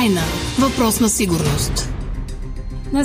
Украйна – въпрос на сигурност. На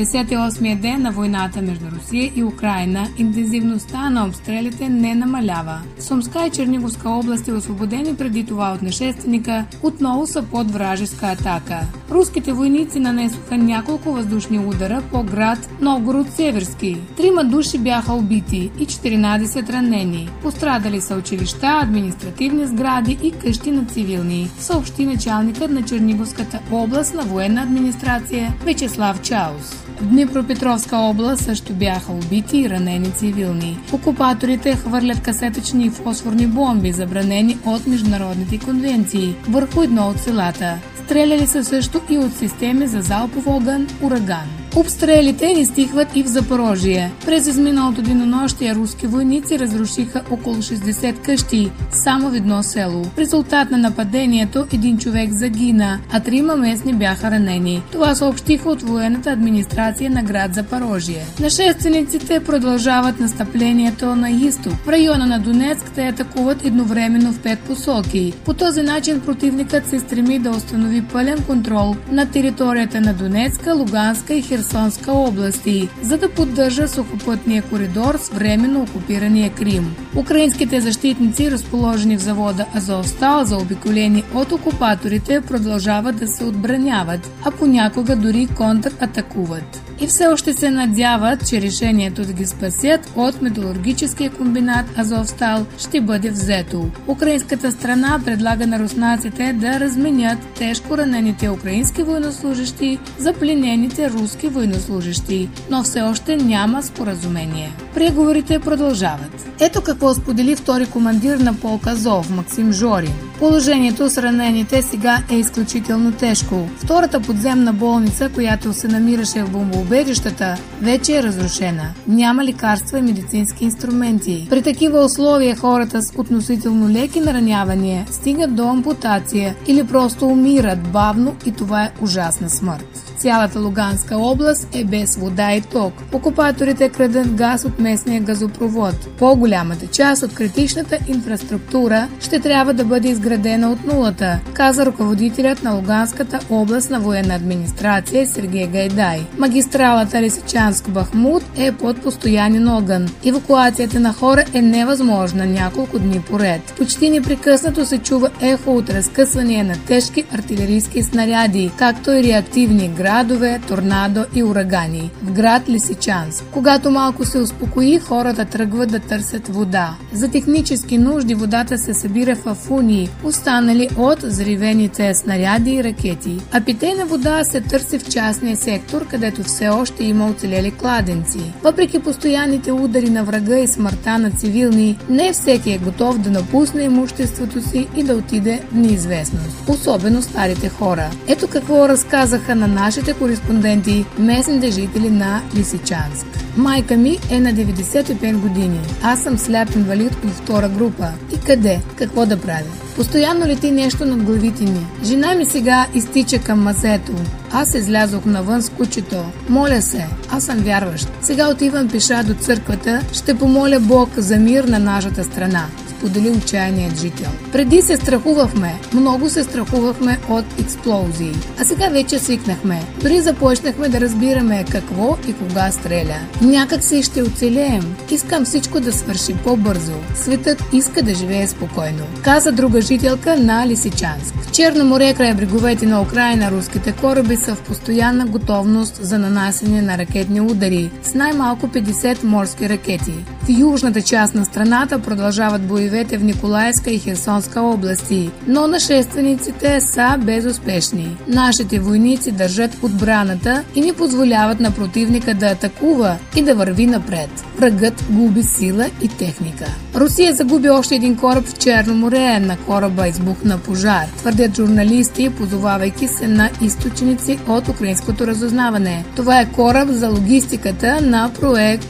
78-я ден на войната между Русия и Украйна интензивността на обстрелите не намалява. Сумска и Черниговска области, освободени преди това от нашественика, отново са под вражеска атака. Руските войници нанесоха няколко въздушни удара по град Новгород-Северски. 3 души бяха убити и 14 ранени. Пострадали са училища, административни сгради и къщи на цивилни, съобщи началникът на Черниговската област на военна администрация Вячеслав Чаус. В Днепропетровска област също бяха убити и ранени цивилни. Окупаторите хвърлят касетъчни и фосфорни бомби, забранени от международните конвенции, върху едно от селата. Стреляли са също и от системи за залпов огън «Ураган». Обстрелите не стихват и в Запорожие. През изминалото денонощие руски войници разрушиха около 60 къщи само в едно село. В резултат на нападението 1 човек загина, а 3 местни бяха ранени. Това съобщиха от военната администрация на град Запорожие. Нашествениците продължават настъплението на изток. В района на Донецк те атакуват едновременно в 5 посоки. По този начин противникът се стреми да установи пълен контрол на територията на Донецка, Луганска и Херсонска области, за да поддържа сухопътния коридор с временно окупирания Крим. Украинските защитници, разположени в завода Азовстал, заобиколени от окупаторите, продължават да се отбраняват, а понякога дори контратакуват. И все още се надяват, че решението да ги спасят от металургическия комбинат Азовстал ще бъде взето. Украинската страна предлага на руснаците да разменят тежко ранените украински военнослужещи за пленените руски военнослужещи, но все още няма споразумение. Преговорите продължават. Ето какво сподели втори командир на полк Азов Максим Жорин. Положението с ранените сега е изключително тежко. Втората подземна болница, която се намираше в бомбоубежищата, вече е разрушена. Няма лекарства и медицински инструменти. При такива условия хората с относително леки наранявания стигат до ампутация или просто умират бавно и това е ужасна смърт. Цялата Луганска област е без вода и ток. Окупаторите крадат газ от местния газопровод. По-голямата част от критичната инфраструктура ще трябва да бъде изградена от нулата, каза ръководителят на Луганската областна военна администрация Сергей Гайдай. Магистралата Лисичанск-Бахмут е под постоянен огън. Евакуацията на хора е невъзможна няколко дни поред. Почти непрекъснато се чува ехо от разкъсвания на тежки артилерийски снаряди, както и реактивни градове, торнадо и урагани в град Лисичанск. Когато малко се успокои, хората тръгват да търсят вода. За технически нужди водата се събира в афунии, останали от взривените снаряди и ракети. А питейна вода се търси в частния сектор, където все още има оцелели кладенци. Въпреки постоянните удари на врага и смъртта на цивилни, не всеки е готов да напусне имуществото си и да отиде в неизвестност. Особено старите хора. Ето какво разказаха на нашите кореспонденти, местните жители на Лисичанск. Майка ми е на 95 години. Аз съм сляп инвалид от втора група. И къде? Какво да правя? Постоянно лети нещо над главите ми. Жена ми сега изтича към мазето. Аз излязох навън с кучето. Моля се, аз съм вярващ. Сега отивам пеша до църквата. Ще помоля Бог за мир на нашата страна, сподели отчаяният жител. Преди се страхувахме, много се страхувахме от експлозии. А сега вече свикнахме. Дори започнахме да разбираме какво и кога стреля. Някак си ще оцелеем. Искам всичко да свърши по-бързо. Светът иска да живее спокойно, каза друга жителка на Лисичанск. В Черно море край бреговете на Украйна руските кораби са в постоянна готовност за нанасене на ракетни удари с най-малко 50 морски ракети. В южната част на страната продължават боевете в Николаевска и Херсонска области, но нашествениците са безуспешни. Нашите войници държат отбраната и не позволяват на противника да атакува и да върви напред. Врагът губи сила и техника. Русия загуби още един кораб в Черно море. На кораба избухна пожар, твърдят журналисти, позовавайки се на източници от украинското разузнаване. Това е кораб за логистиката на проект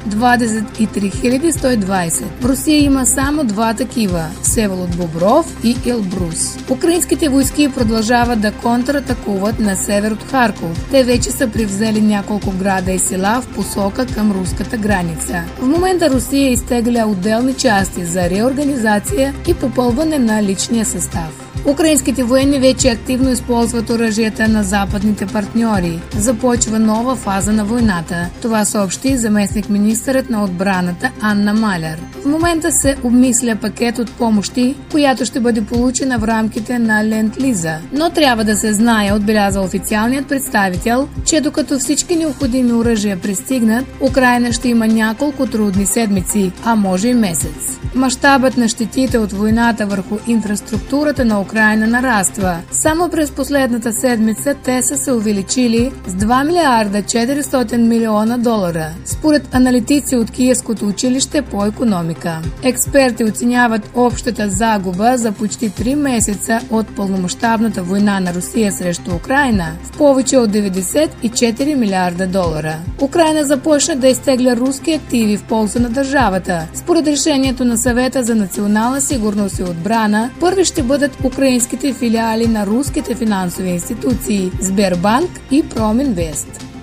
23120. В Русия има само 2 такива – Всеволод Бобров и Елбрус. Украинските войски продължават да контратакуват на север от Харков. Те вече са привзели няколко града и села в посока към руската граница. В момента Русия изтегля отделни части за реорганизация и попълване на личния състав. Украинските военни вече активно използват оръжията на западните партньори. Започва нова фаза на войната. Това съобщи заместник-министърът на отбраната Анна Маляр. В момента се обмисля пакет от помощи, която ще бъде получена в рамките на Ленд-лиза. Но трябва да се знае, отбеляза официалният представител, че докато всички необходими оръжия пристигнат, Украйна ще има няколко трудни седмици, а може и месец. Мащабът на щетите от войната върху инфраструктурата на Украйна нараства. Само през последната седмица те са се увеличили с 2 милиарда 400 милиона долара, според аналитици от Киевското училище по икономика. Експерти оценяват общата загуба за почти 3 месеца от пълномащабната война на Русия срещу Украйна в повече от 94 милиарда долара. Украйна започна да изтегля руски активи в полза на държавата. Според решението на Съвета за национална сигурност и отбрана, първи ще бъдат украинските филиали на руските финансови институции Сбербанк и Проминвест.